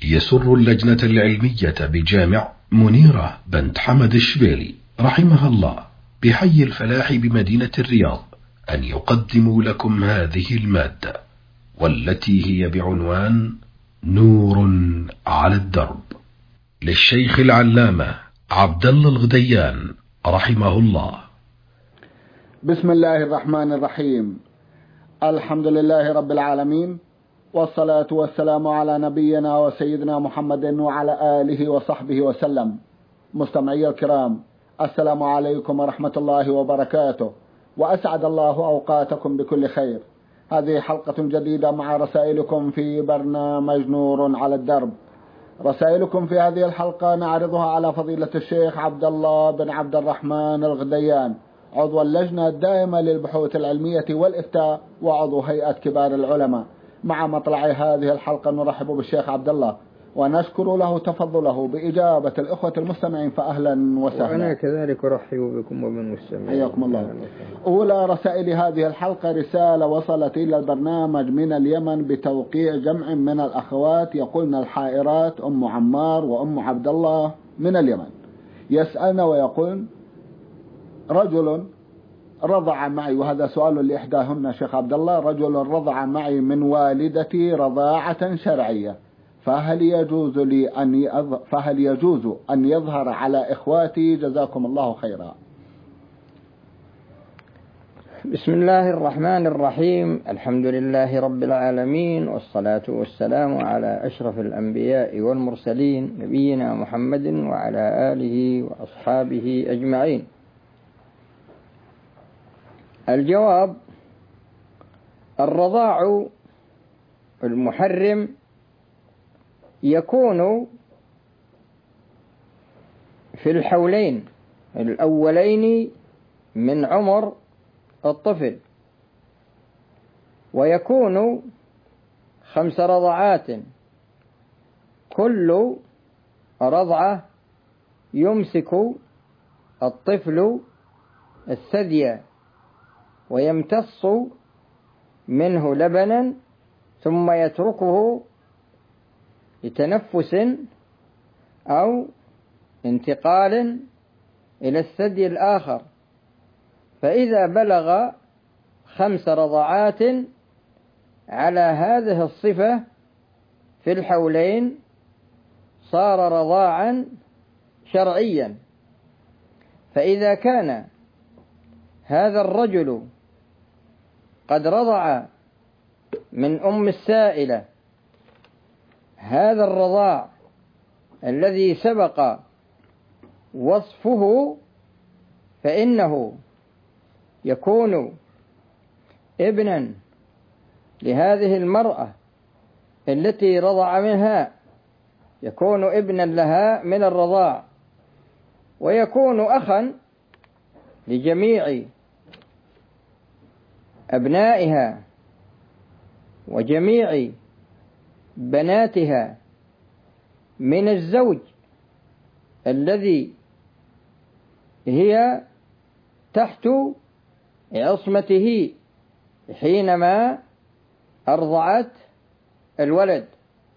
يسر اللجنة العلمية بجامع منيرة بنت حمد الشبيلي رحمها الله بحي الفلاح بمدينة الرياض أن يقدموا لكم هذه المادة، والتي هي بعنوان نور على الدرب، للشيخ العلامة عبد الله الغديان رحمه الله. بسم الله الرحمن الرحيم. الحمد لله رب العالمين، والصلاة والسلام على نبينا وسيدنا محمد وعلى آله وصحبه وسلم. مستمعي الكرام، السلام عليكم ورحمة الله وبركاته، وأسعد الله أوقاتكم بكل خير. هذه حلقة جديدة مع رسائلكم في برنامج نور على الدرب. رسائلكم في هذه الحلقة نعرضها على فضيلة الشيخ عبد الله بن عبد الرحمن الغديان، عضو اللجنة الدائمة للبحوث العلمية والإفتاء وعضو هيئة كبار العلماء. مع مطلع هذه الحلقة نرحب بالشيخ عبد الله ونشكر له تفضله بإجابة الإخوة المستمعين، فأهلا وسهلا. وأنا كذلك أرحب بكم وبالمستمعين. حياكم الله. أولى رسائل هذه الحلقة رسالة وصلت إلى البرنامج من اليمن بتوقيع جمع من الأخوات، يقولن الحائرات أم عمار وأم عبد الله من اليمن، يسألن ويقولن: رجل رضع معي، وهذا سؤال لإحداهن شيخ عبد الله، رجل رضع معي من والدتي رضاعة شرعية، فهل يجوز أن يظهر على إخواتي؟ جزاكم الله خيرا. بسم الله الرحمن الرحيم. الحمد لله رب العالمين، والصلاة والسلام على أشرف الأنبياء والمرسلين نبينا محمد وعلى آله وأصحابه أجمعين. الجواب: الرضاع المحرم يكون في الحولين الأولين من عمر الطفل، ويكون 5 رضعات، كل رضعة يمسك الطفل الثدي ويمتص منه لبنا، ثم يتركه لتنفس أو انتقال إلى الثدي الآخر. فإذا بلغ 5 رضعات على هذه الصفة في الحولين صار رضاعا شرعيا. فإذا كان هذا الرجل قد رضع من أم السائلة هذا الرضاع الذي سبق وصفه، فإنه يكون ابنا لهذه المرأة التي رضع منها، يكون ابنا لها من الرضاع، ويكون أخا لجميع أبنائها وجميع بناتها من الزوج الذي هي تحت عصمته حينما أرضعت الولد،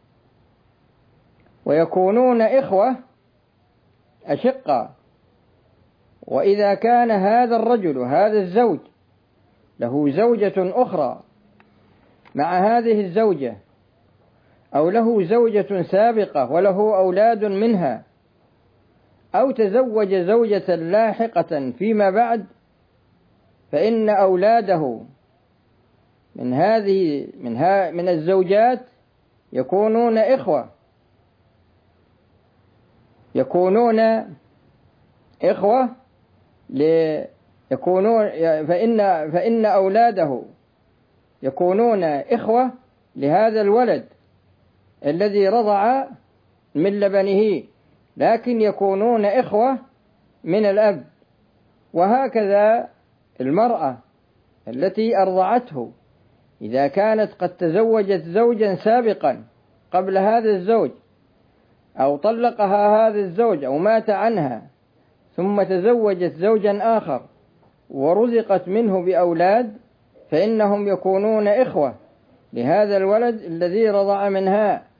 ويكونون إخوة أشقة. وإذا كان هذا الرجل هذا الزوج له زوجة أخرى مع هذه الزوجة، أو له زوجة سابقة وله أولاد منها، أو تزوج زوجة لاحقة فيما بعد، فإن أولاده من الزوجات يكونون إخوة، فإن أولاده يكونون إخوة لهذا الولد الذي رضع من لبنه، لكن يكونون إخوة من الأب. وهكذا المرأة التي أرضعته إذا كانت قد تزوجت زوجا سابقا قبل هذا الزوج، أو طلقها هذا الزوج أو مات عنها، ثم تزوجت زوجا آخر ورزقت منه بأولاد، فإنهم يكونون إخوة لهذا الولد الذي رضع منها،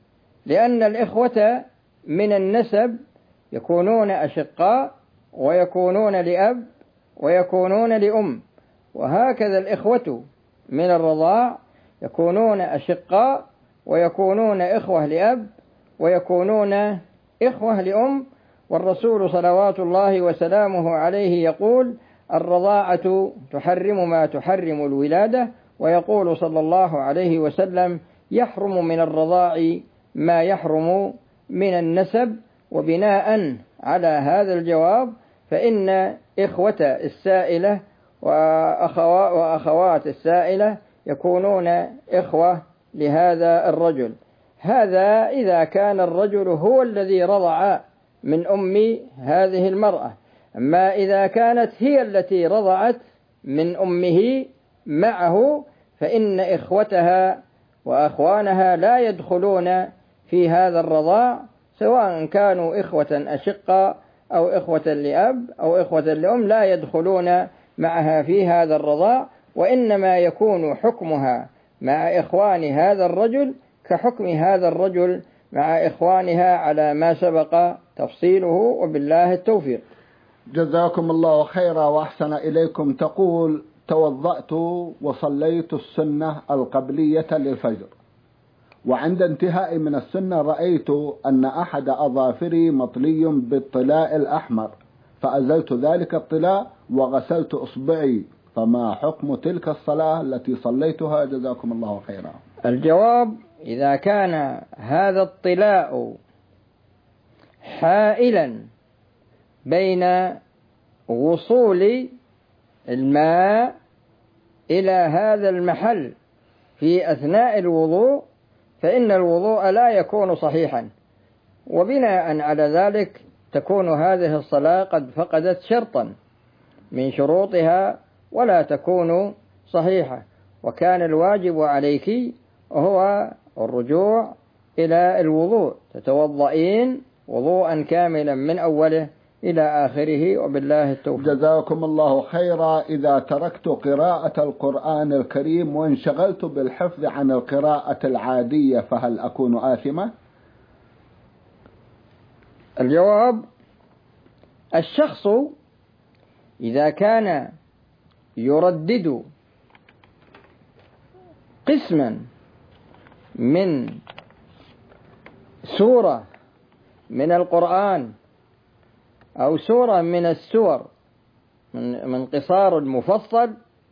لأن الإخوة من النسب يكونون أشقاء ويكونون لأب ويكونون لأم، وهكذا الإخوة من الرضاع يكونون أشقاء ويكونون إخوة لأب ويكونون إخوة لأم. والرسول صلوات الله وسلامه عليه يقول: الرضاعة تحرم ما تحرم الولادة، ويقول صلى الله عليه وسلم: يحرم من الرضاع ما يحرم من النسب. وبناء على هذا الجواب فإن إخوة السائلة وأخوات السائلة يكونون إخوة لهذا الرجل. هذا إذا كان الرجل هو الذي رضع من أم هذه المرأة. أما إذا كانت هي التي رضعت من أمه معه فإن إخوتها وأخوانها لا يدخلون في هذا الرضاع، سواء كانوا إخوة أشقاء أو إخوة لأب أو إخوة لأم، لا يدخلون معها في هذا الرضاع، وإنما يكون حكمها مع إخوان هذا الرجل كحكم هذا الرجل مع إخوانها على ما سبق تفصيله، وبالله التوفيق. جزاكم الله خيرا وأحسن إليكم. تقول: توضأت وصليت السنة القبلية للفجر، وعند انتهاء من السنة رأيت أن أحد أظافري مطلي بالطلاء الأحمر، فأزلت ذلك الطلاء وغسلت إصبعي، فما حكم تلك الصلاة التي صليتها؟ جزاكم الله خيرا. الجواب: إذا كان هذا الطلاء حائلا بين وصول الماء إلى هذا المحل في أثناء الوضوء فإن الوضوء لا يكون صحيحا، وبناء على ذلك تكون هذه الصلاة قد فقدت شرطا من شروطها ولا تكون صحيحة، وكان الواجب عليك هو الرجوع إلى الوضوء، تتوضئين وضوءا كاملا من أوله إلى آخره، وبالله التوفيق. جزاكم الله خيرا. إذا تركت قراءة القرآن الكريم وانشغلت بالحفظ عن القراءة العادية فهل أكون آثمة؟ الجواب: الشخص إذا كان يردد قسما من سورة من القرآن أو سورة من السور من قصار المفصل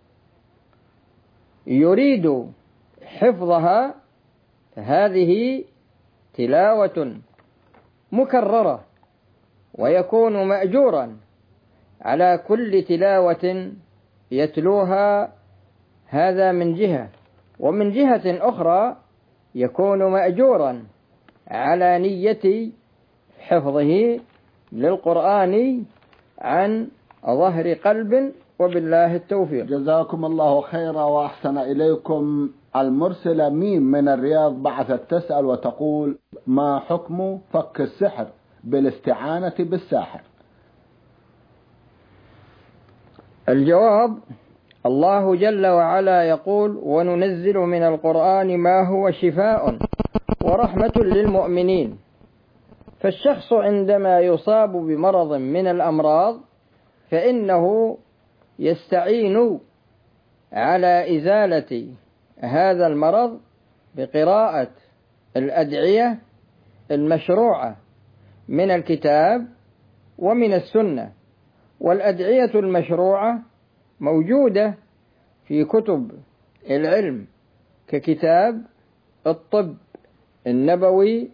يريد حفظها، هذه تلاوة مكررة، ويكون مأجورا على كل تلاوة يتلوها، هذا من جهة. ومن جهة أخرى يكون مأجورا على نية حفظه للقرآن عن ظهر قلب، وبالله التوفيق. جزاكم الله خيرا وأحسن إليكم. المرسلة ميم من الرياض بعثت تسأل وتقول: ما حكم فك السحر بالاستعانة بالساحر؟ الجواب: الله جل وعلا يقول: وننزل من القرآن ما هو شفاء ورحمة للمؤمنين. فالشخص عندما يصاب بمرض من الأمراض فإنه يستعين على إزالة هذا المرض بقراءة الأدعية المشروعة من الكتاب ومن السنة. والأدعية المشروعة موجودة في كتب العلم ككتاب الطب النبوي،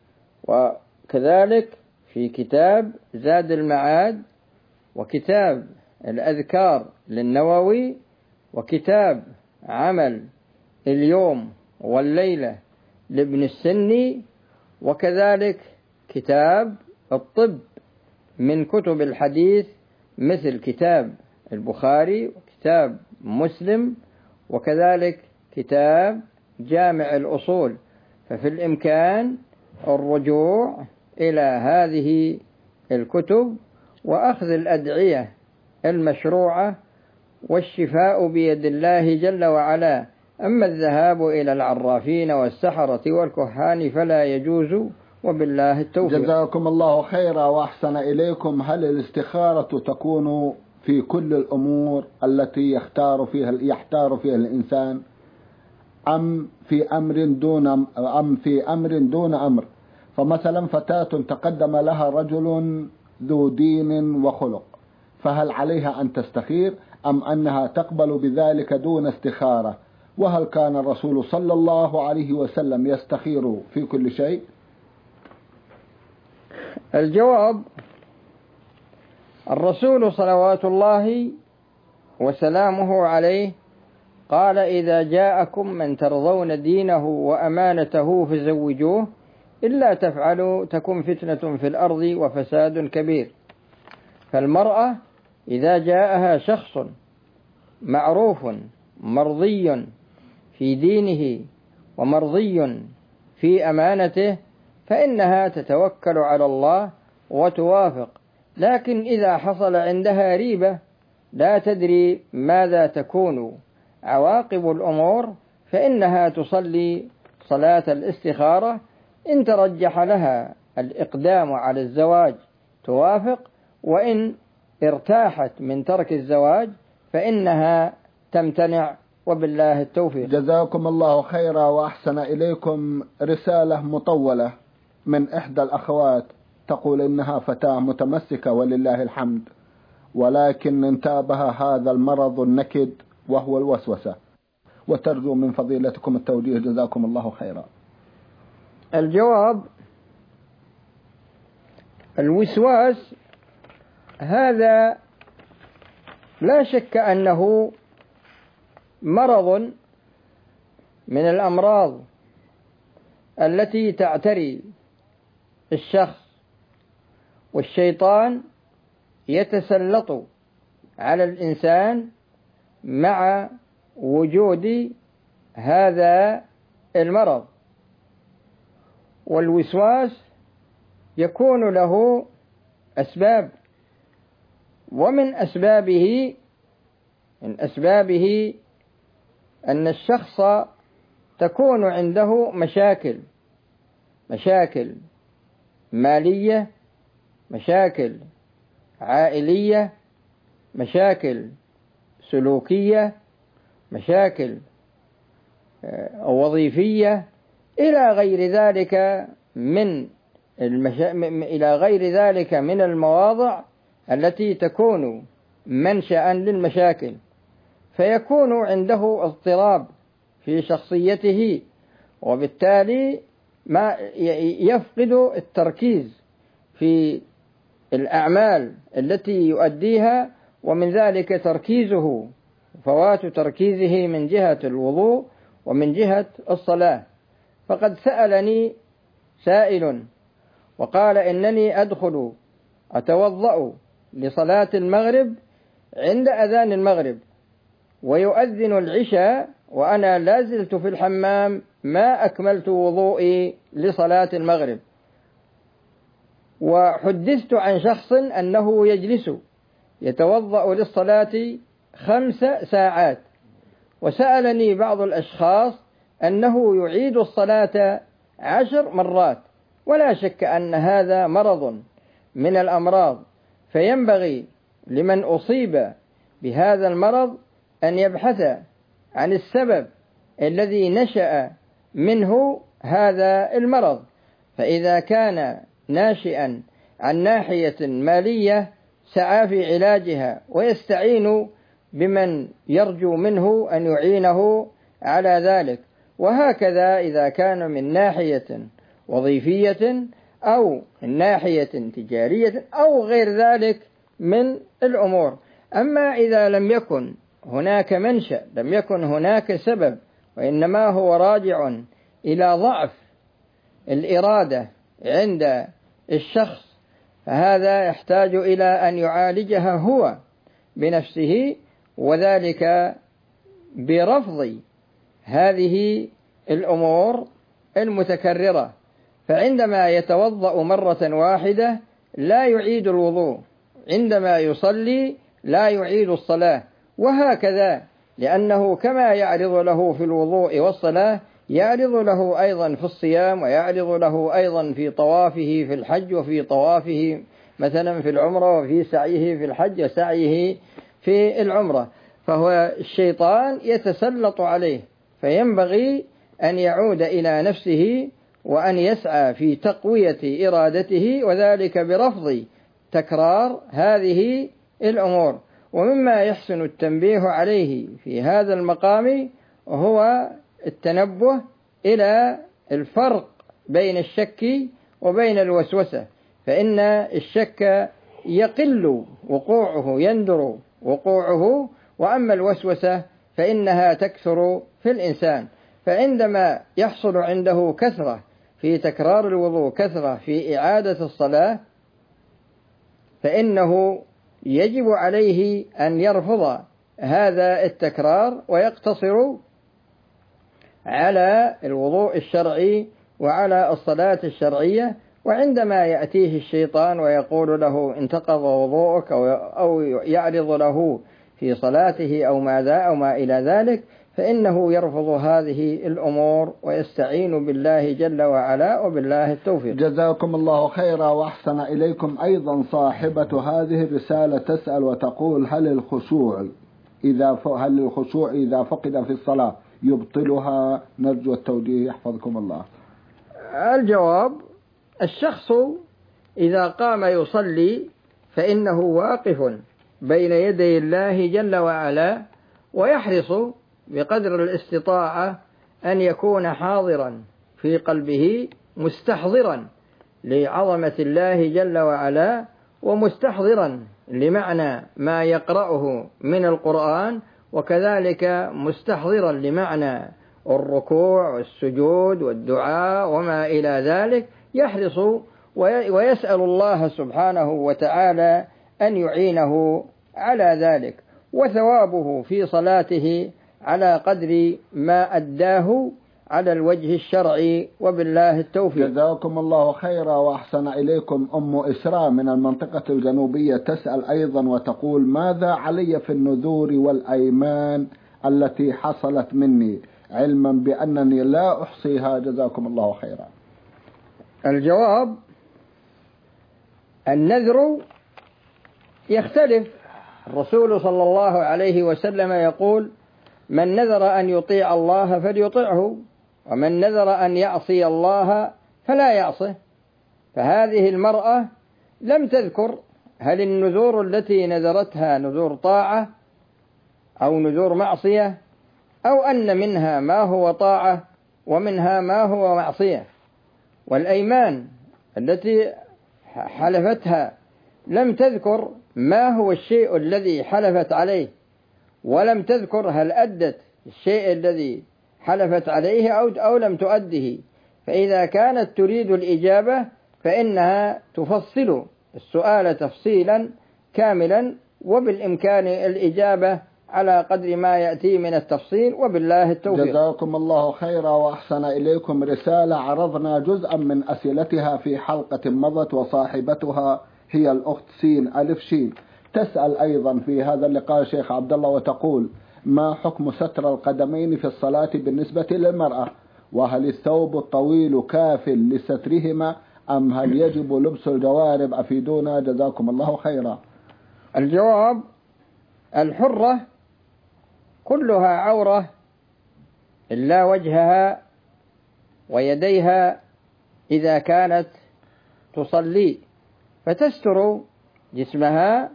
وكذلك في كتاب زاد المعاد، وكتاب الأذكار للنووي، وكتاب عمل اليوم والليلة لابن السني، وكذلك كتاب الطب من كتب الحديث مثل كتاب البخاري وكتاب مسلم، وكذلك كتاب جامع الأصول. ففي الإمكان الرجوع إلى هذه الكتب وأخذ الأدعية المشروعة، والشفاء بيد الله جل وعلا أما الذهاب إلى العرافين والسحرة والكهان فلا يجوز، وبالله التوفيق. جزاكم الله خيرا وأحسن إليكم. هل الاستخارة تكون في كل الأمور التي يحتار فيها الإنسان، أم في أمر دون أمر؟ فمثلا فتاة تقدم لها رجل ذو دين وخلق، فهل عليها أن تستخير أم أنها تقبل بذلك دون استخارة؟ وهل كان الرسول صلى الله عليه وسلم يستخير في كل شيء؟ الجواب: الرسول صلوات الله وسلامه عليه قال: إذا جاءكم من ترضون دينه وأمانته فزوجوه، إلا تفعلوا تكن فتنة في الأرض وفساد كبير. فالمرأة إذا جاءها شخص معروف مرضي في دينه ومرضي في أمانته فإنها تتوكل على الله وتوافق. لكن إذا حصل عندها ريبة لا تدري ماذا تكون عواقب الأمور فإنها تصلي صلاة الاستخارة. إن ترجح لها الإقدام على الزواج توافق، وإن ارتاحت من ترك الزواج فإنها تمتنع، وبالله التوفيق. جزاكم الله خيرا وأحسن إليكم. رسالة مطولة من إحدى الأخوات تقول إنها فتاة متمسكة ولله الحمد، ولكن انتابها هذا المرض النكد وهو الوسوسة، وترجو من فضيلتكم التوجيه. جزاكم الله خيرا. الجواب: الوسواس هذا لا شك أنه مرض من الأمراض التي تعتري الشخص، والشيطان يتسلط على الإنسان مع وجود هذا المرض. والوسواس يكون له أسباب، ومن أسبابه أن الشخص تكون عنده مشاكل مالية، مشاكل عائلية، مشاكل سلوكية، مشاكل وظيفية، إلى غير ذلك من المواضع التي تكون منشأ للمشاكل، فيكون عنده اضطراب في شخصيته، وبالتالي ما يفقد التركيز في الأعمال التي يؤديها، ومن ذلك فوات تركيزه من جهة الوضوء ومن جهة الصلاة. فقد سألني سائل وقال: إنني أتوضأ لصلاة المغرب عند أذان المغرب، ويؤذن العشاء وأنا لازلت في الحمام ما أكملت وضوئي لصلاة المغرب، وحدثت عن شخص أنه يجلس يتوضأ للصلاة 5 ساعات، وسألني بعض الأشخاص أنه يعيد الصلاة 10 مرات. ولا شك أن هذا مرض من الأمراض، فينبغي لمن أصيب بهذا المرض أن يبحث عن السبب الذي نشأ منه هذا المرض. فإذا كان ناشئا عن ناحية مالية سعى في علاجها ويستعين بمن يرجو منه أن يعينه على ذلك، وهكذا إذا كان من ناحية وظيفية أو من ناحية تجارية أو غير ذلك من الأمور. أما إذا لم يكن هناك منشأ، لم يكن هناك سبب، وإنما هو راجع إلى ضعف الإرادة عند الشخص، فهذا يحتاج إلى أن يعالجها هو بنفسه، وذلك برفض هذه الأمور المتكررة. فعندما يتوضأ مرة واحدة لا يعيد الوضوء، عندما يصلي لا يعيد الصلاة، وهكذا لأنه كما يعرض له في الوضوء والصلاة يعرض له أيضا في الصيام، ويعرض له أيضا في طوافه في الحج، وفي طوافه مثلا في العمرة، وفي سعيه في الحج، وسعيه في العمرة. فهو الشيطان يتسلط عليه، فينبغي أن يعود إلى نفسه وأن يسعى في تقوية إرادته، وذلك برفض تكرار هذه الأمور. ومما يحسن التنبيه عليه في هذا المقام هو التنبه إلى الفرق بين الشك وبين الوسوسة، فإن الشك يقل وقوعه، يندر وقوعه، وأما الوسوسة فإنها تكثر في الإنسان. فعندما يحصل عنده كثرة في تكرار الوضوء، كثرة في إعادة الصلاة، فإنه يجب عليه أن يرفض هذا التكرار ويقتصر على الوضوء الشرعي وعلى الصلاة الشرعية. وعندما يأتيه الشيطان ويقول له انتقض وضوءك أو يعرض له في صلاته أو ما إلى ذلك، فإنه يرفض هذه الأمور ويستعين بالله جل وعلا، وبالله التوفيق. جزاكم الله خيرا وأحسن إليكم. أيضا صاحبة هذه الرسالة تسأل وتقول: هل الخشوع إذا فقد في الصلاة يبطلها؟ نرجو التوجيه يحفظكم الله. الجواب: الشخص إذا قام يصلي فإنه واقف بين يدي الله جل وعلا، ويحرص بقدر الاستطاعة أن يكون حاضرا في قلبه، مستحضرا لعظمة الله جل وعلا، ومستحضرا لمعنى ما يقرأه من القرآن، وكذلك مستحضرا لمعنى الركوع والسجود والدعاء وما إلى ذلك. يحرص ويسأل الله سبحانه وتعالى أن يعينه على ذلك، وثوابه في صلاته على قدر ما أداه على الوجه الشرعي، وبالله التوفيق. جزاكم الله خيرا وأحسن إليكم. أم إسراء من المنطقة الجنوبية تسأل أيضا وتقول: ماذا علي في النذور والأيمان التي حصلت مني، علما بأنني لا أحصيها؟ جزاكم الله خيرا. الجواب: النذر يختلف. الرسول صلى الله عليه وسلم يقول: من نذر أن يطيع الله فليطعه، ومن نذر أن يعصي الله فلا يعصه. فهذه المرأة لم تذكر هل النذور التي نذرتها نذور طاعة أو نذور معصية، أو أن منها ما هو طاعة ومنها ما هو معصية. والأيمان التي حلفتها لم تذكر ما هو الشيء الذي حلفت عليه، ولم تذكر هل أدت الشيء الذي حلفت عليه أو لم تؤده. فإذا كانت تريد الإجابة فإنها تفصل السؤال تفصيلا كاملا، وبالإمكان الإجابة على قدر ما يأتي من التفصيل، وبالله التوفيق. جزاكم الله خيرا وأحسن إليكم. رسالة عرضنا جزءا من أسئلتها في حلقة مضت، وصاحبتها هي الأخت سين ألف شين، تسأل أيضا في هذا اللقاء شيخ عبد الله وتقول: ما حكم ستر القدمين في الصلاة بالنسبة للمرأة؟ وهل الثوب الطويل كاف لسترهما أم هل يجب لبس الجوارب؟ أفيدونا جزاكم الله خيرا. الجواب: الحرة كلها عورة إلا وجهها ويديها إذا كانت تصلي، فتستر جسمها،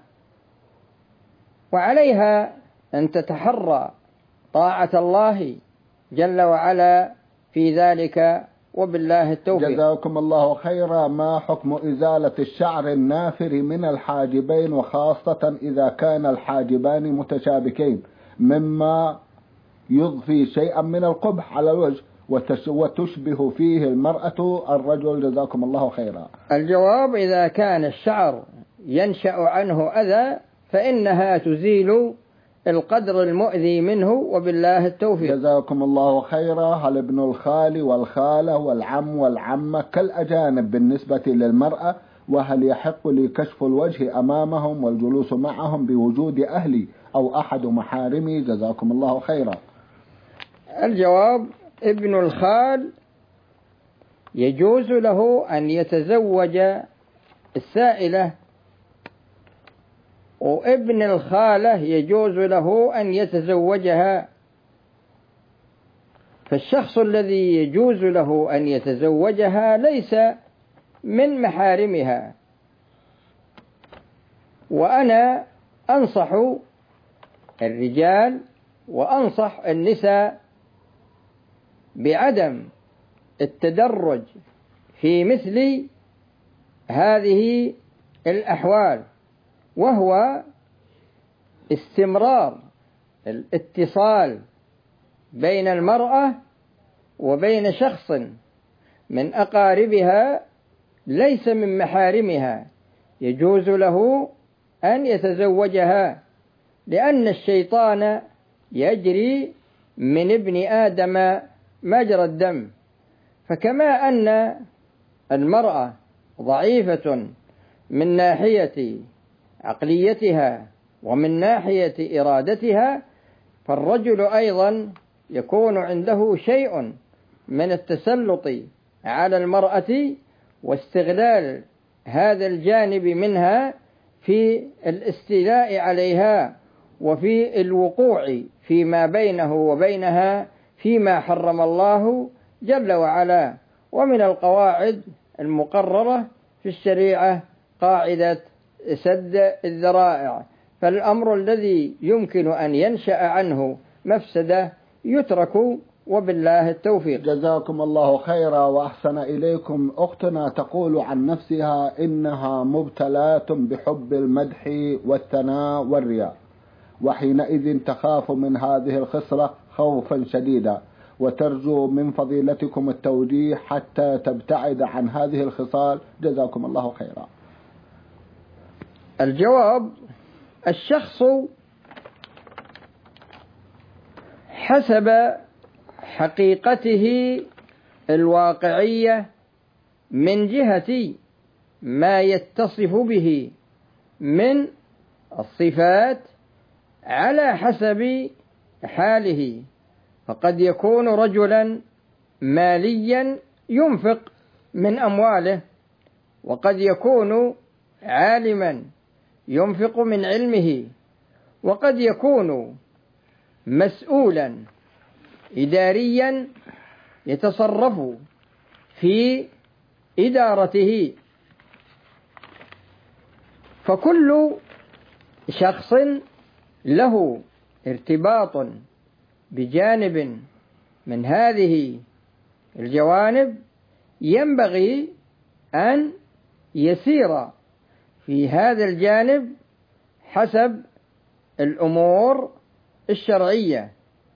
وعليها أن تتحرى طاعة الله جل وعلا في ذلك، وبالله التوفيق. جزاكم الله خيرا. ما حكم إزالة الشعر النافر من الحاجبين، وخاصة إذا كان الحاجبان متشابكين، مما يضفي شيئا من القبح على الوجه وتشبه فيه المرأة الرجل؟ جزاكم الله خيرا. الجواب: إذا كان الشعر ينشأ عنه أذى فإنها تزيل القدر المؤذي منه، وبالله التوفيق. جزاكم الله خيرا. هل ابن الخال والخالة والعم والعمة كالأجانب بالنسبة للمرأة، وهل يحق لي كشف الوجه أمامهم والجلوس معهم بوجود أهلي أو أحد محارمي؟ جزاكم الله خيرا. الجواب: ابن الخال يجوز له أن يتزوج السائلة، وابن الخالة يجوز له أن يتزوجها. فالشخص الذي يجوز له أن يتزوجها ليس من محارمها. وأنا أنصح الرجال وأنصح النساء بعدم التدرج في مثل هذه الأحوال، وهو استمرار الاتصال بين المرأة وبين شخص من أقاربها ليس من محارمها، يجوز له أن يتزوجها، لأن الشيطان يجري من ابن آدم مجرى الدم. فكما أن المرأة ضعيفة من ناحية عقليتها ومن ناحية إرادتها، فالرجل أيضا يكون عنده شيء من التسلط على المرأة واستغلال هذا الجانب منها في الاستيلاء عليها وفي الوقوع فيما بينه وبينها فيما حرم الله جل وعلا. ومن القواعد المقررة في الشريعة قاعدة سد الذرائع، فالأمر الذي يمكن أن ينشأ عنه مفسدة يترك، وبالله التوفيق. جزاكم الله خيرا وأحسن إليكم. أختنا تقول عن نفسها إنها مبتلاة بحب المدح والثناء والرياء، وحينئذ تخاف من هذه الخصلة خوفا شديدا، وترجو من فضيلتكم التوجيه حتى تبتعد عن هذه الخصال. جزاكم الله خيرا. الجواب: الشخص حسب حقيقته الواقعية من جهة ما يتصف به من الصفات على حسب حاله، فقد يكون رجلا ماليا ينفق من أمواله، وقد يكون عالما ينفق من علمه، وقد يكون مسؤولا إداريا يتصرف في إدارته. فكل شخص له ارتباط بجانب من هذه الجوانب ينبغي أن يسير في هذا الجانب حسب الأمور الشرعية،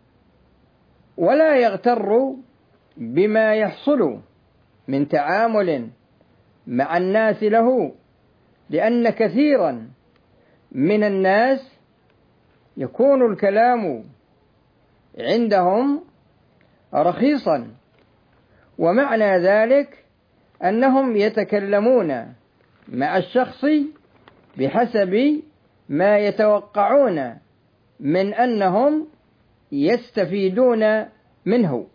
ولا يغتر بما يحصل من تعامل مع الناس له، لأن كثيرا من الناس يكون الكلام عندهم رخيصا، ومعنى ذلك أنهم يتكلمون مع الشخص بحسب ما يتوقعون من أنهم يستفيدون منه.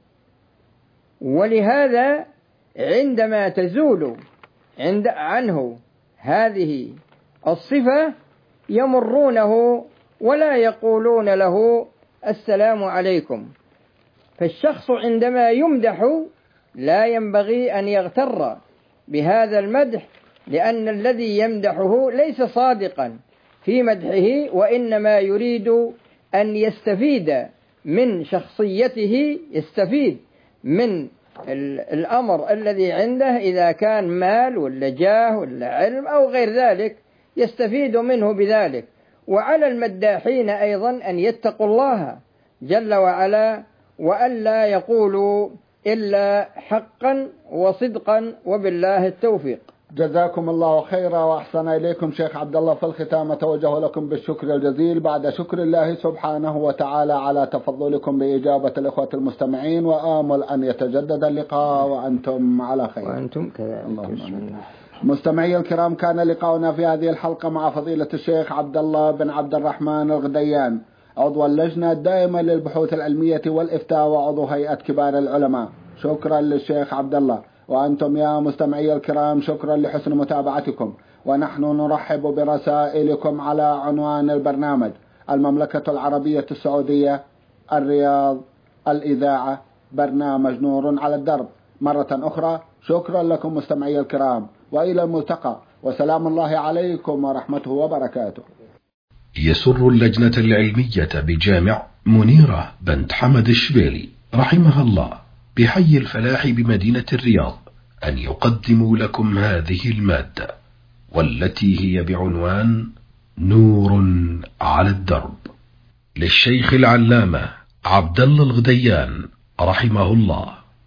ولهذا عندما تزول عنه هذه الصفة يمرونه ولا يقولون له السلام عليكم. فالشخص عندما يمدح لا ينبغي أن يغتر بهذا المدح، لأن الذي يمدحه ليس صادقا في مدحه، وإنما يريد أن يستفيد من شخصيته، يستفيد من الأمر الذي عنده إذا كان مال ولا جاه ولا علم أو غير ذلك، يستفيد منه بذلك. وعلى المداحين أيضا أن يتقوا الله جل وعلا وألا يقولوا إلا حقا وصدقا، وبالله التوفيق. جزاكم الله خيرا وأحسن إليكم شيخ عبد الله. في الختام أتوجه لكم بالشكر الجزيل بعد شكر الله سبحانه وتعالى على تفضلكم بإجابة الإخوة المستمعين، وآمل أن يتجدد اللقاء وأنتم على خير. وأنتم كذلك. مستمعي الكرام، كان لقاؤنا في هذه الحلقة مع فضيلة الشيخ عبد الله بن عبد الرحمن الغديان، عضو اللجنة الدائمة للبحوث العلمية والإفتاء وعضو هيئة كبار العلماء. شكرا للشيخ عبد الله. وأنتم يا مستمعي الكرام شكرا لحسن متابعتكم، ونحن نرحب برسائلكم على عنوان البرنامج: المملكة العربية السعودية، الرياض، الإذاعة، برنامج نور على الدرب. مرة أخرى شكرا لكم مستمعي الكرام، وإلى الملتقى، وسلام الله عليكم ورحمته وبركاته. يسر اللجنة العلمية بجامع منيرة بنت حمد الشبيلي رحمها الله بحي الفلاح بمدينة الرياض أن يقدموا لكم هذه المادة، والتي هي بعنوان نور على الدرب، للشيخ العلامة عبد الله الغديان رحمه الله.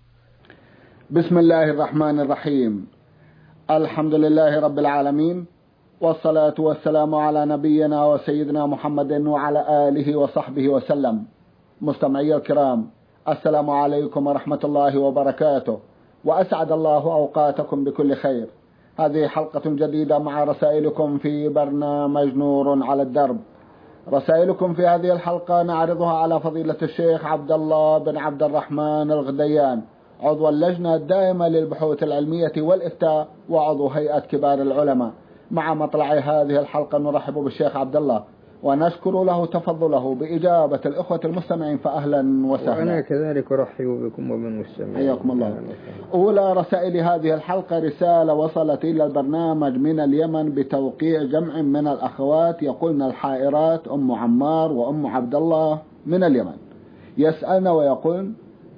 بسم الله الرحمن الرحيم. الحمد لله رب العالمين، والصلاة والسلام على نبينا وسيدنا محمد وعلى آله وصحبه وسلم. مستمعي الكرام، السلام عليكم ورحمة الله وبركاته، وأسعد الله أوقاتكم بكل خير. هذه حلقة جديدة مع رسائلكم في برنامج نور على الدرب. رسائلكم في هذه الحلقة نعرضها على فضيلة الشيخ عبد الله بن عبد الرحمن الغديان، عضو اللجنة الدائمة للبحوث العلمية والإفتاء وعضو هيئة كبار العلماء. مع مطلع هذه الحلقة نرحب بالشيخ عبد الله ونشكر له تفضله بإجابة الإخوة المستمعين، فأهلا وسهلا. وأنا كذلك أرحب بكم وبالمستمعين. حياكم الله. أولى رسائل هذه الحلقة رسالة وصلت إلى البرنامج من اليمن بتوقيع جمع من الأخوات، يقولن الحائرات أم عمار وأم عبد الله من اليمن، يسألن ويقول: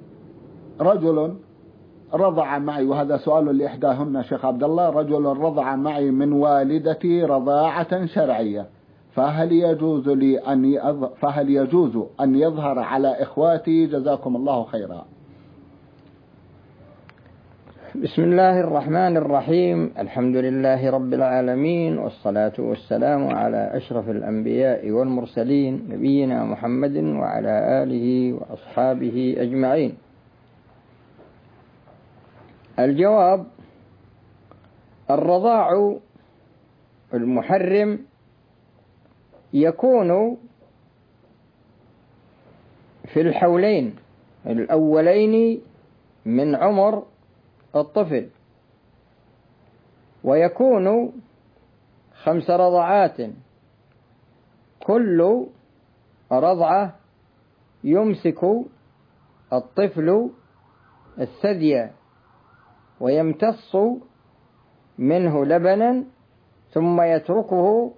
رجل رضع معي، وهذا سؤال لإحداهن شيخ عبد الله، رجل رضع معي من والدتي رضاعة شرعية، فهل يجوز أن يظهر على إخواتي؟ جزاكم الله خيرا. بسم الله الرحمن الرحيم. الحمد لله رب العالمين، والصلاة والسلام على أشرف الأنبياء والمرسلين نبينا محمد وعلى آله وأصحابه أجمعين. الجواب: الرضاع المحرم يكون في الحولين الأولين من عمر الطفل، ويكون 5 رضعات، كل رضعة يمسك الطفل الثدي ويمتص منه لبنا، ثم يتركه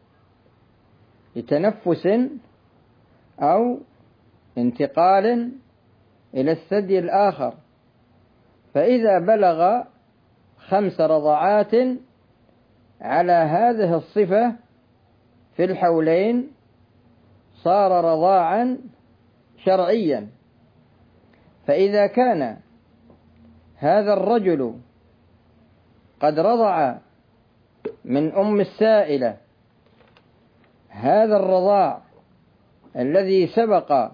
لتنفس أو انتقال إلى الثدي الآخر. فإذا بلغ 5 رضعات على هذه الصفة في الحولين صار رضاعا شرعيا. فإذا كان هذا الرجل قد رضع من أم السائلة هذا الرضاع الذي سبق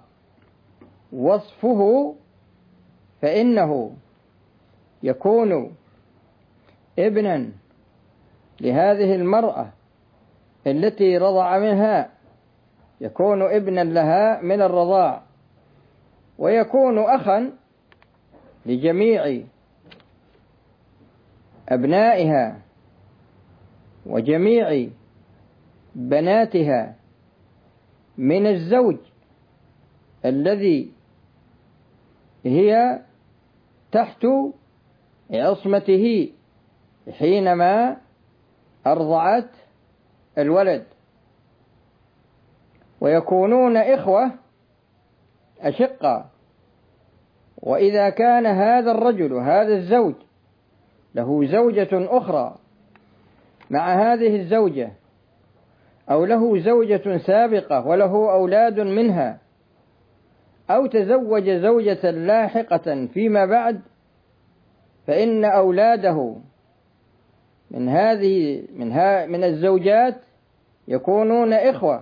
وصفه، فإنه يكون ابنا لهذه المرأة التي رضع منها، يكون ابنا لها من الرضاع، ويكون أخا لجميع أبنائها وجميع بناتها من الزوج الذي هي تحت عصمته حينما أرضعت الولد، ويكونون إخوة أشقاء. وإذا كان هذا الرجل هذا الزوج له زوجة أخرى مع هذه الزوجة، أو له زوجة سابقة وله أولاد منها، أو تزوج زوجة لاحقة فيما بعد، فإن أولاده من الزوجات يكونون إخوة،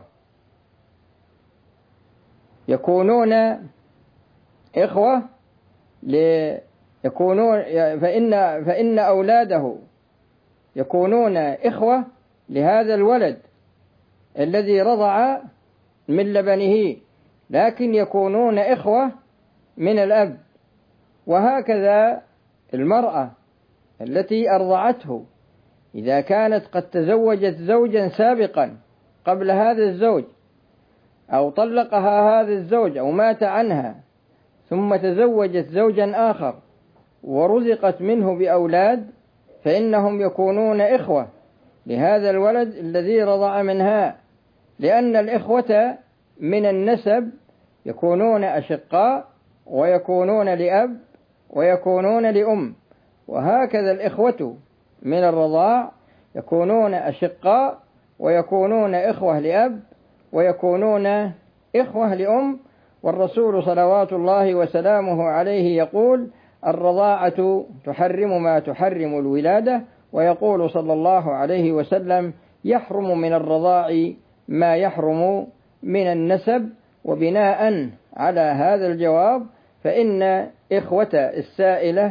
فإن أولاده يكونون إخوة لهذا الولد الذي رضع من لبنه، لكن يكونون إخوة من الأب. وهكذا المرأة التي أرضعته إذا كانت قد تزوجت زوجا سابقا قبل هذا الزوج، أو طلقها هذا الزوج أو مات عنها، ثم تزوجت زوجا آخر ورزقت منه بأولاد، فإنهم يكونون إخوة لهذا الولد الذي رضع منها، لأن الإخوة من النسب يكونون أشقاء ويكونون لأب ويكونون لأم. وهكذا الإخوة من الرضاع يكونون أشقاء ويكونون إخوة لأب ويكونون إخوة لأم. والرسول صلوات الله وسلامه عليه يقول: الرضاعة تحرم ما تحرم الولادة. ويقول صلى الله عليه وسلم: يحرم من الرضاع ما يحرم من النسب. وبناء على هذا الجواب فإن إخوة السائلة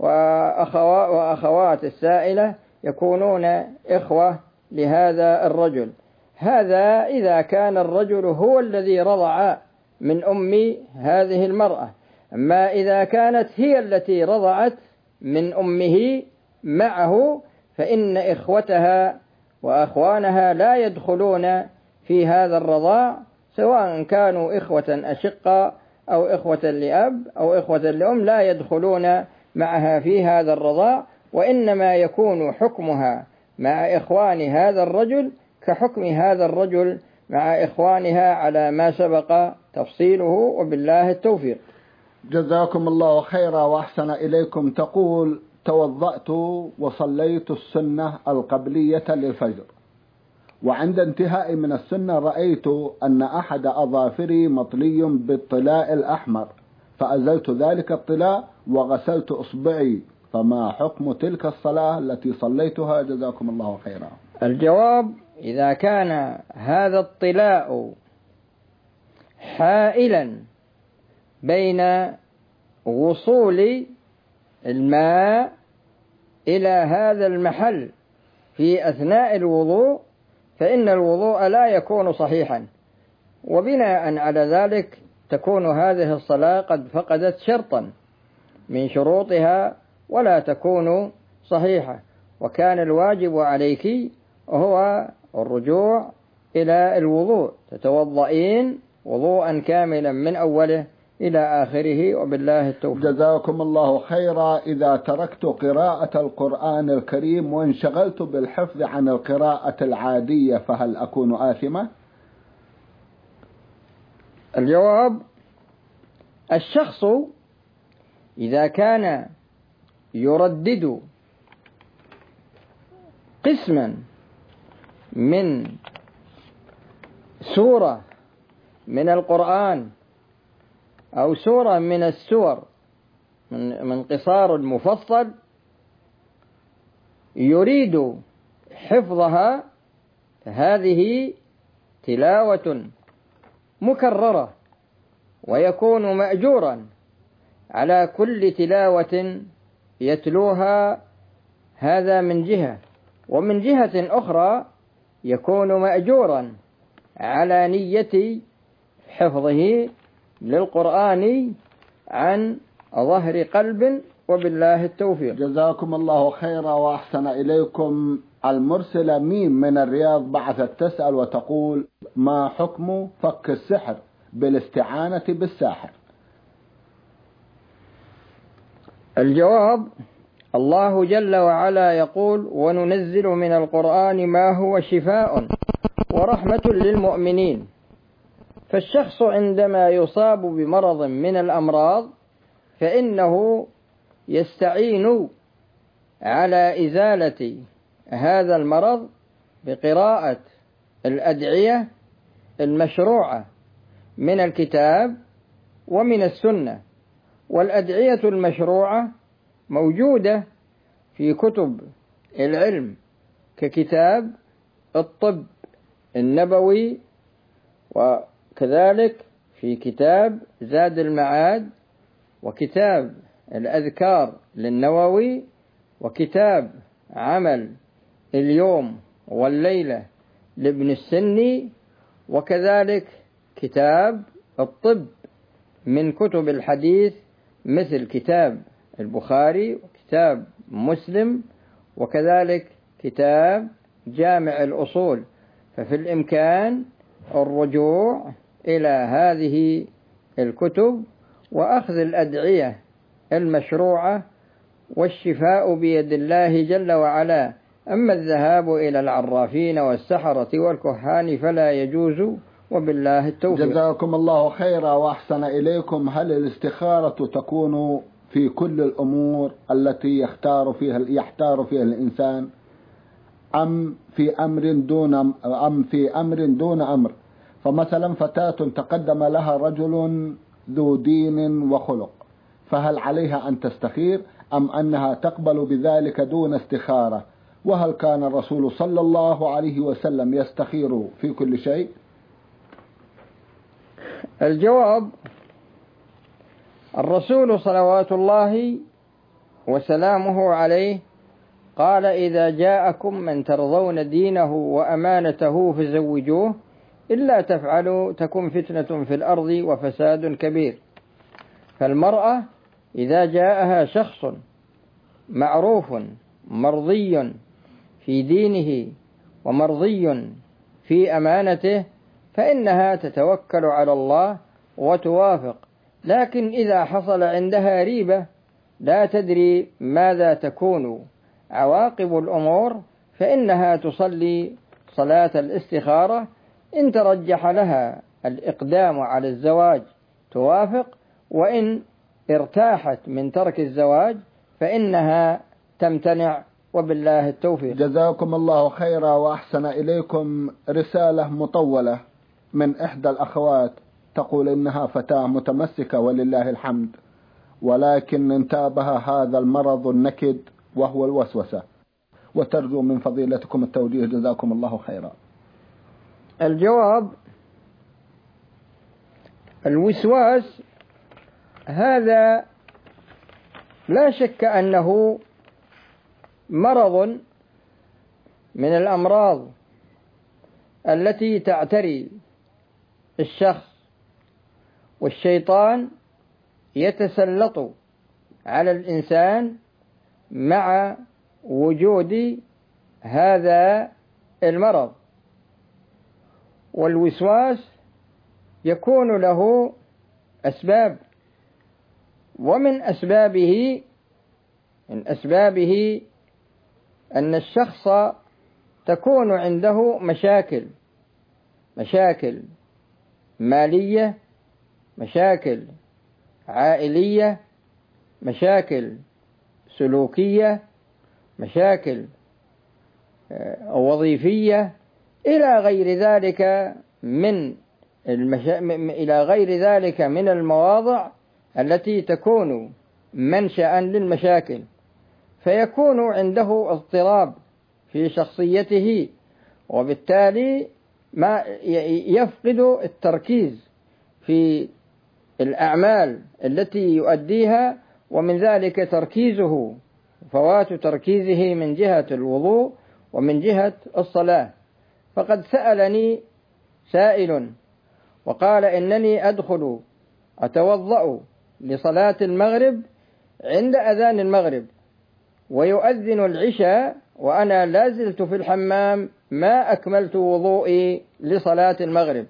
وأخوات السائلة يكونون إخوة لهذا الرجل. هذا إذا كان الرجل هو الذي رضع من أم هذه المرأة. أما إذا كانت هي التي رضعت من أمه معه فإن إخوتها وأخوانها لا يدخلون في هذا الرضاع، سواء كانوا إخوة أشقاء أو إخوة لأب أو إخوة لأم، لا يدخلون معها في هذا الرضاع، وإنما يكون حكمها مع إخوان هذا الرجل كحكم هذا الرجل مع إخوانها على ما سبق تفصيله، وبالله التوفيق. جزاكم الله خيرا وأحسن إليكم. تقول: توضأت وصليت السنة القبلية للفجر، وعند انتهاء من السنة رأيت أن أحد أظافري مطلي بالطلاء الأحمر، فأزلت ذلك الطلاء وغسلت إصبعي، فما حكم تلك الصلاة التي صليتها؟ جزاكم الله خيرا. الجواب: إذا كان هذا الطلاء حائلا بين وصول الماء إلى هذا المحل في أثناء الوضوء فإن الوضوء لا يكون صحيحا، وبناء على ذلك تكون هذه الصلاة قد فقدت شرطا من شروطها ولا تكون صحيحة. وكان الواجب عليك هو الرجوع إلى الوضوء، تتوضئين وضوءا كاملا من أوله إلى آخره، وبالله التوفيق. جزاكم الله خيرا. إذا تركت قراءة القرآن الكريم وانشغلت بالحفظ عن القراءة العادية فهل أكون آثمة؟ الجواب: الشخص إذا كان يردد قسما من سورة من القرآن أو سورة من السور من قصار المفصل يريد حفظها، هذه تلاوة مكررة، ويكون مأجورا على كل تلاوة يتلوها، هذا من جهة. ومن جهة أخرى يكون مأجورا على نية حفظه للقرآن عن ظهر قلب، وبالله التوفيق. جزاكم الله خيرا وأحسن إليكم. المرسلة ميم من الرياض بعثت تسأل وتقول: ما حكم فك السحر بالاستعانة بالساحر؟ الجواب: الله جل وعلا يقول: وننزل من القرآن ما هو شفاء ورحمة للمؤمنين. فالشخص عندما يصاب بمرض من الأمراض فإنه يستعين على إزالة هذا المرض بقراءة الأدعية المشروعة من الكتاب ومن السنة. والأدعية المشروعة موجودة في كتب العلم ككتاب الطب النبوي، وكذلك في كتاب زاد المعاد، وكتاب الأذكار للنووي، وكتاب عمل اليوم والليلة لابن السني، وكذلك كتاب الطب من كتب الحديث مثل كتاب البخاري وكتاب مسلم، وكذلك كتاب جامع الأصول. ففي الإمكان الرجوع إلى هذه الكتب وأخذ الأدعية المشروعة، والشفاء بيد الله جل وعلا. أما الذهاب إلى العرافين والسحرة والكهان فلا يجوز، وبالله التوفيق. جزاكم الله خيرا وأحسن إليكم. هل الاستخارة تكون في كل الأمور التي يحتار فيها الإنسان، أم في أمر دون أمر؟ فمثلا فتاة تقدم لها رجل ذو دين وخلق، فهل عليها أن تستخير أم أنها تقبل بذلك دون استخارة؟ وهل كان الرسول صلى الله عليه وسلم يستخير في كل شيء؟ الجواب: الرسول صلوات الله وسلامه عليه قال: إذا جاءكم من ترضون دينه وأمانته فزوجوه، إلا تفعلوا تكن فتنة في الأرض وفساد كبير. فالمرأة إذا جاءها شخص معروف مرضي في دينه ومرضي في أمانته فإنها تتوكل على الله وتوافق. لكن إذا حصل عندها ريبة لا تدري ماذا تكون عواقب الأمور، فإنها تصلي صلاة الاستخارة. إن ترجح لها الإقدام على الزواج توافق، وإن ارتاحت من ترك الزواج فإنها تمتنع، وبالله التوفيق. جزاكم الله خيرا وأحسن إليكم. رسالة مطولة من إحدى الأخوات تقول إنها فتاة متمسكة ولله الحمد، ولكن انتابها هذا المرض النكد وهو الوسوسة، وترجو من فضيلتكم التوجيه. جزاكم الله خيرا. الجواب: الوسواس هذا لا شك أنه مرض من الأمراض التي تعتري الشخص، والشيطان يتسلط على الإنسان مع وجود هذا المرض. والوسواس يكون له أسباب، ومن أسبابه أن الشخص تكون عنده مشاكل مالية، مشاكل عائلية، مشاكل سلوكية، مشاكل وظيفية، إلى غير ذلك من المواضع التي تكون منشأ للمشاكل، فيكون عنده اضطراب في شخصيته، وبالتالي ما يفقد التركيز في الأعمال التي يؤديها، ومن ذلك فوات تركيزه من جهة الوضوء ومن جهة الصلاة. فقد سألني سائل وقال: إنني أتوضأ لصلاة المغرب عند أذان المغرب، ويؤذن العشاء وأنا لازلت في الحمام ما أكملت وضوئي لصلاة المغرب.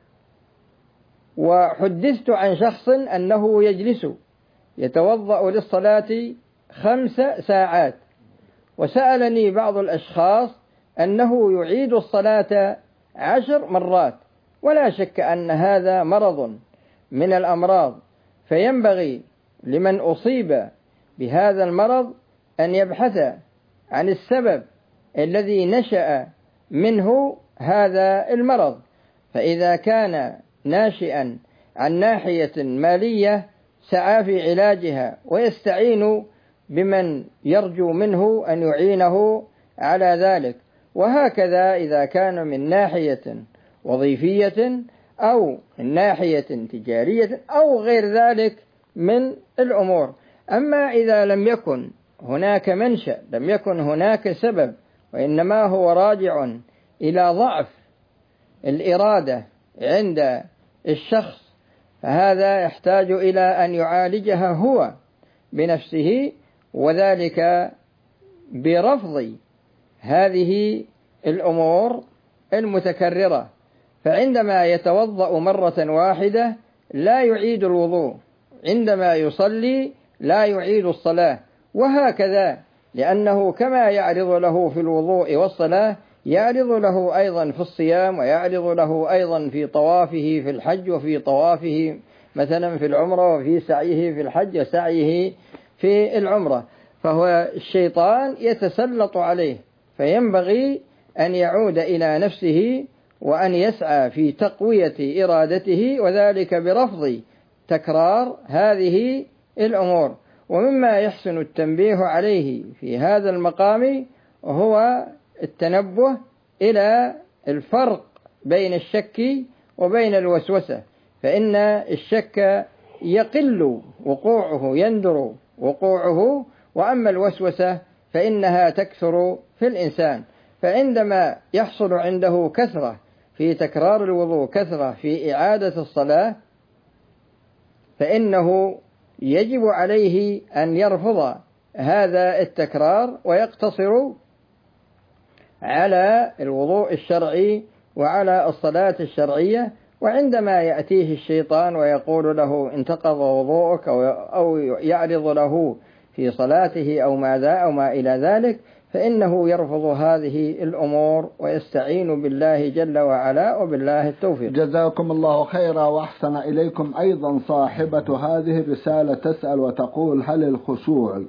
وحدثت عن شخص أنه يجلس يتوضأ للصلاة 5 ساعات، وسألني بعض الأشخاص أنه يعيد الصلاة 10 مرات. ولا شك أن هذا مرض من الأمراض، فينبغي لمن أصيب بهذا المرض أن يبحث عن السبب الذي نشأ منه هذا المرض. فإذا كان ناشئا عن ناحية مالية سعى في علاجها، ويستعين بمن يرجو منه أن يعينه على ذلك. وهكذا إذا كان من ناحية وظيفية أو من ناحية تجارية أو غير ذلك من الأمور. أما إذا لم يكن هناك منشأ، لم يكن هناك سبب وإنما هو راجع إلى ضعف الإرادة عند الشخص، فهذا يحتاج إلى أن يعالجها هو بنفسه، وذلك برفض هذه الأمور المتكررة. فعندما يتوضأ مرة واحدة لا يعيد الوضوء، عندما يصلي لا يعيد الصلاة، وهكذا، لأنه كما يعرض له في الوضوء والصلاة يعرض له أيضا في الصيام، ويعرض له أيضا في طوافه في الحج، وفي طوافه مثلا في العمرة، وفي سعيه في الحج وسعيه في العمرة. فهو الشيطان يتسلط عليه، فينبغي أن يعود إلى نفسه وأن يسعى في تقوية إرادته، وذلك برفض تكرار هذه الأمور. ومما يحسن التنبيه عليه في هذا المقام هو التنبه إلى الفرق بين الشك وبين الوسوسة، فإن الشك يقل وقوعه، يندر وقوعه، وأما الوسوسة فإنها تكثر في الإنسان. فعندما يحصل عنده كثرة في تكرار الوضوء، كثرة في إعادة الصلاة، فإنه يجب عليه أن يرفض هذا التكرار ويقتصر على الوضوء الشرعي وعلى الصلاة الشرعية. وعندما يأتيه الشيطان ويقول له انتقض وضوءك، أو يعرض له في صلاته أو ما إلى ذلك، فإنه يرفض هذه الأمور ويستعين بالله جل وعلا، وبالله التوفيق. جزاكم الله خيرا وأحسن إليكم. أيضا صاحبة هذه الرسالة تسأل وتقول: هل الخشوع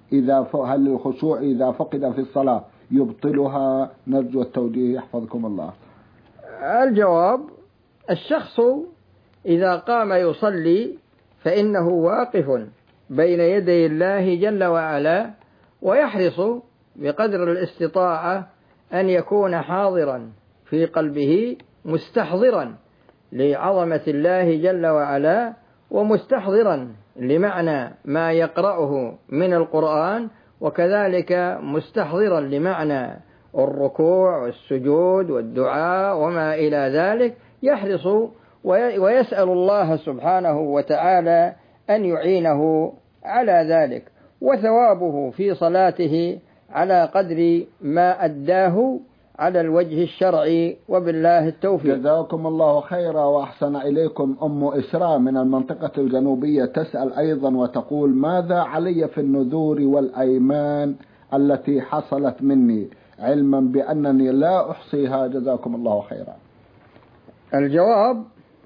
إذا فقد في الصلاة يبطلها؟ نرجو التوجيه يحفظكم الله. الجواب: الشخص إذا قام يصلي فإنه واقف بين يدي الله جل وعلا، ويحرص بقدر الاستطاعة أن يكون حاضرا في قلبه، مستحضرا لعظمة الله جل وعلا، ومستحضرا لمعنى ما يقرأه من القرآن، وكذلك مستحضرا لمعنى الركوع والسجود والدعاء وما إلى ذلك. يحرص ويسأل الله سبحانه وتعالى أن يعينه على ذلك، وثوابه في صلاته على قدر ما أداه على الوجه الشرعي، وبالله التوفيق. جزاكم الله خيرا وأحسن إليكم. أم إسراء من المنطقة الجنوبية تسأل أيضا وتقول: ماذا علي في النذور والأيمان التي حصلت مني، علما بأنني لا أحصيها؟ جزاكم الله خيرا. الجواب: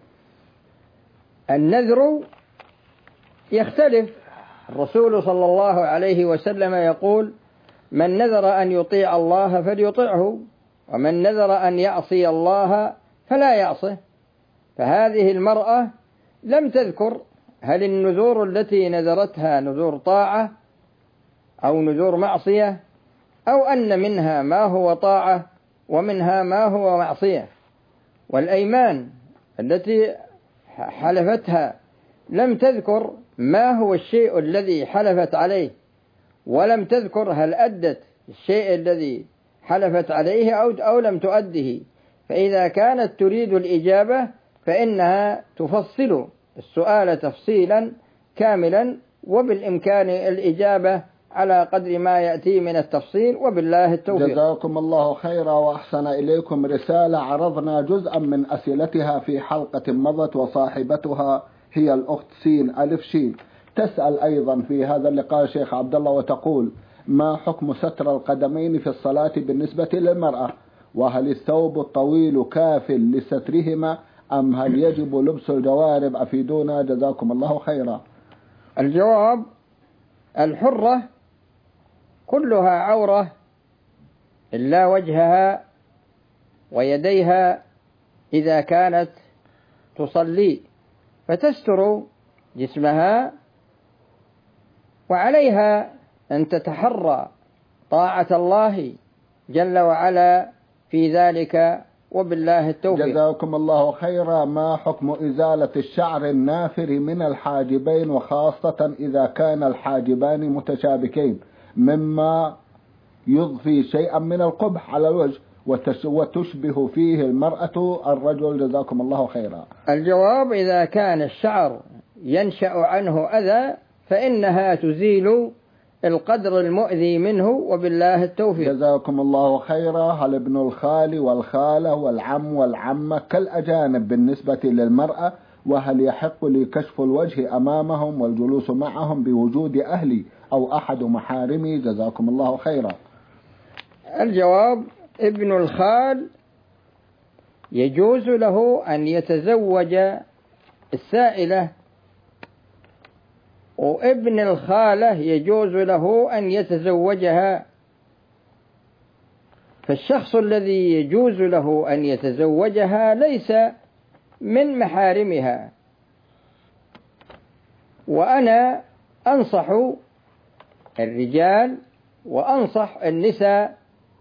النذر يختلف. الرسول صلى الله عليه وسلم يقول: من نذر أن يطيع الله فليطعه، ومن نذر أن يعصي الله فلا يعصه. فهذه المرأة لم تذكر هل النذور التي نذرتها نذور طاعة أو نذور معصية، أو أن منها ما هو طاعة ومنها ما هو معصية. والأيمان التي حلفتها لم تذكر ما هو الشيء الذي حلفت عليه، ولم تذكر هل أدت الشيء الذي حلفت عليه أو لم تؤده. فإذا كانت تريد الإجابة فإنها تفصل السؤال تفصيلا كاملا، وبالإمكان الإجابة على قدر ما يأتي من التفصيل، وبالله التوفيق. جزاكم الله خيرا وأحسن إليكم. رسالة عرضنا جزءا من أسئلتها في حلقة مضت، وصاحبتها هي الأخت سين ألف شين، تسأل أيضا في هذا اللقاء شيخ عبد الله وتقول: ما حكم ستر القدمين في الصلاة بالنسبة للمرأة؟ وهل الثوب الطويل كاف لسترهما، أم هل يجب لبس الجوارب؟ أفيدونا جزاكم الله خيرا. الجواب: الحرة كلها عورة إلا وجهها ويديها إذا كانت تصلي، فتستر جسمها، وعليها أن تتحرى طاعة الله جل وعلا في ذلك، وبالله التوفيق. جزاكم الله خيرا. ما حكم إزالة الشعر النافر من الحاجبين، وخاصة إذا كان الحاجبان متشابكين، مما يضفي شيئا من القبح على الوجه وتشبه فيه المرأة الرجل، جزاكم الله خيرا. الجواب: إذا كان الشعر ينشأ عنه أذى فإنها تزيل القدر المؤذي منه، وبالله التوفيق. جزاكم الله خيرا. هل ابن الخال والخالة والعم والعمة كالأجانب بالنسبة للمرأة؟ وهل يحق لي كشف الوجه أمامهم والجلوس معهم بوجود أهلي أو أحد محارمي؟ جزاكم الله خيرا. الجواب: ابن الخال يجوز له أن يتزوج السائلة، وابن الخالة يجوز له أن يتزوجها. فالشخص الذي يجوز له أن يتزوجها ليس من محارمها. وأنا أنصح الرجال وأنصح النساء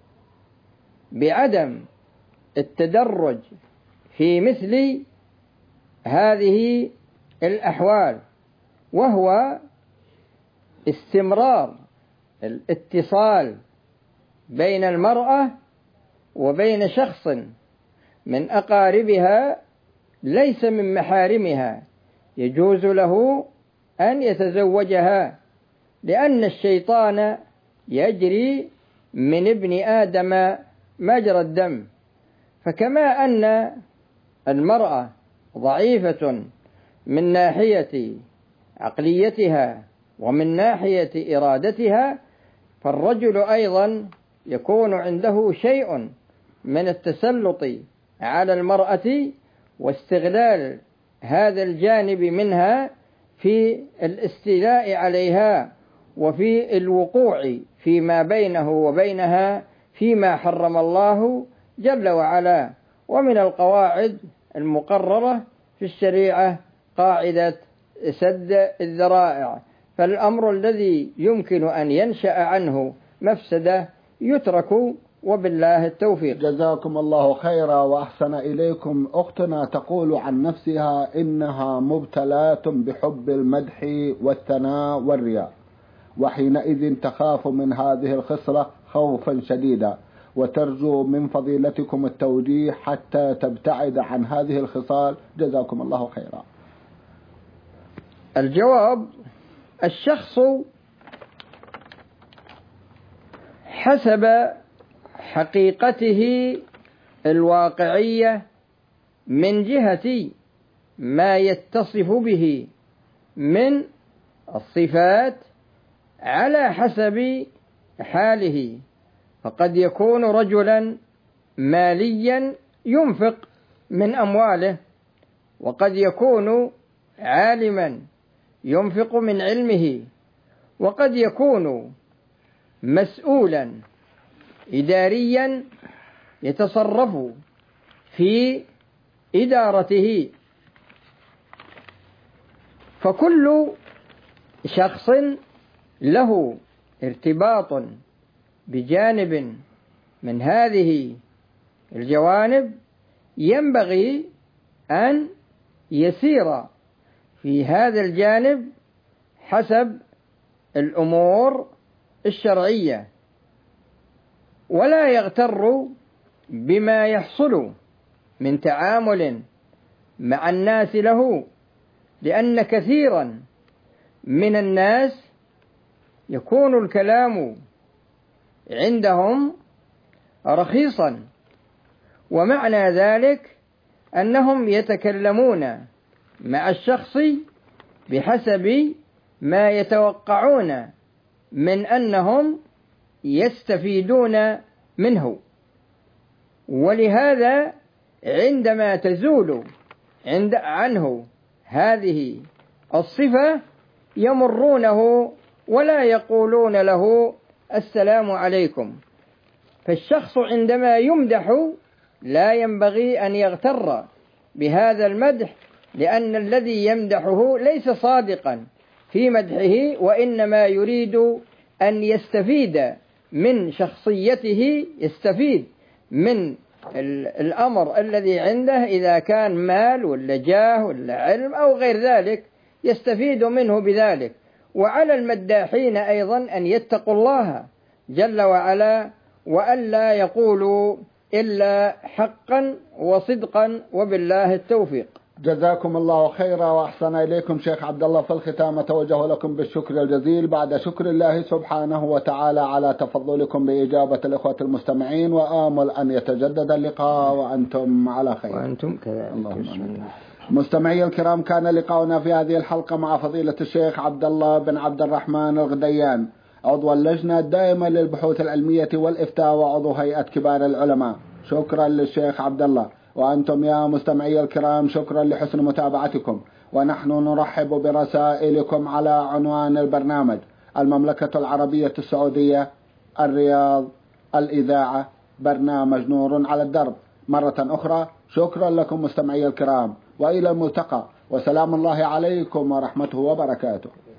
بعدم التدرج في مثل هذه الأحوال، وهو استمرار الاتصال بين المرأة وبين شخص من أقاربها ليس من محارمها، يجوز له أن يتزوجها، لأن الشيطان يجري من ابن آدم مجرى الدم. فكما أن المرأة ضعيفة من ناحية عقليتها ومن ناحية إرادتها، فالرجل أيضا يكون عنده شيء من التسلط على المرأة واستغلال هذا الجانب منها في الاستيلاء عليها وفي الوقوع فيما بينه وبينها فيما حرم الله جل وعلا. ومن القواعد المقررة في الشريعة قاعدة سد الذرائع، فالأمر الذي يمكن أن ينشأ عنه مفسدة يترك، وبالله التوفيق. جزاكم الله خيرا وأحسن إليكم. أختنا تقول عن نفسها إنها مبتلاة بحب المدح والثناء والرياء، وحينئذ تخاف من هذه الخصلة خوفا شديدا، وترجو من فضيلتكم التوجيه حتى تبتعد عن هذه الخصال، جزاكم الله خيرا. الجواب: الشخص حسب حقيقته الواقعية من جهة ما يتصف به من الصفات على حسب حاله، فقد يكون رجلا ماليا ينفق من أمواله، وقد يكون عالما ينفق من علمه، وقد يكون مسؤولا إداريا يتصرف في إدارته. فكل شخص له ارتباط بجانب من هذه الجوانب، ينبغي أن يسير في هذا الجانب حسب الأمور الشرعية، ولا يغتر بما يحصل من تعامل مع الناس له، لأن كثيرا من الناس يكون الكلام عندهم رخيصا، ومعنى ذلك أنهم يتكلمون مع الشخص بحسب ما يتوقعون من أنهم يستفيدون منه. ولهذا عندما تزول عنه هذه الصفة يمرونه ولا يقولون له السلام عليكم. فالشخص عندما يمدح لا ينبغي أن يغتر بهذا المدح، لأن الذي يمدحه ليس صادقا في مدحه، وإنما يريد أن يستفيد من شخصيته، يستفيد من الأمر الذي عنده، إذا كان مال ولا جاه ولا علم أو غير ذلك يستفيد منه بذلك. وعلى المداحين أيضا أن يتقوا الله، جل وعلا، وألا يقولوا إلا حقا وصدقا، وبالله التوفيق. جزاكم الله خيرا وأحسن إليكم شيخ عبد الله. في الختام أتوجه لكم بالشكر الجزيل بعد شكر الله سبحانه وتعالى على تفضلكم بإجابة الإخوة المستمعين، وآمل أن يتجدد اللقاء وأنتم على خير. وأنتم كذلك. مستمعي الكرام، كان لقاؤنا في هذه الحلقة مع فضيلة الشيخ عبد الله بن عبد الرحمن الغديان، عضو اللجنة الدائمة للبحوث العلمية والإفتاء وعضو هيئة كبار العلماء. شكرا للشيخ عبد الله. وأنتم يا مستمعي الكرام شكرا لحسن متابعتكم، ونحن نرحب برسائلكم على عنوان البرنامج: المملكة العربية السعودية، الرياض، الإذاعة، برنامج نور على الدرب. مرة أخرى شكرا لكم مستمعي الكرام، وإلى الملتقى، وسلام الله عليكم ورحمته وبركاته.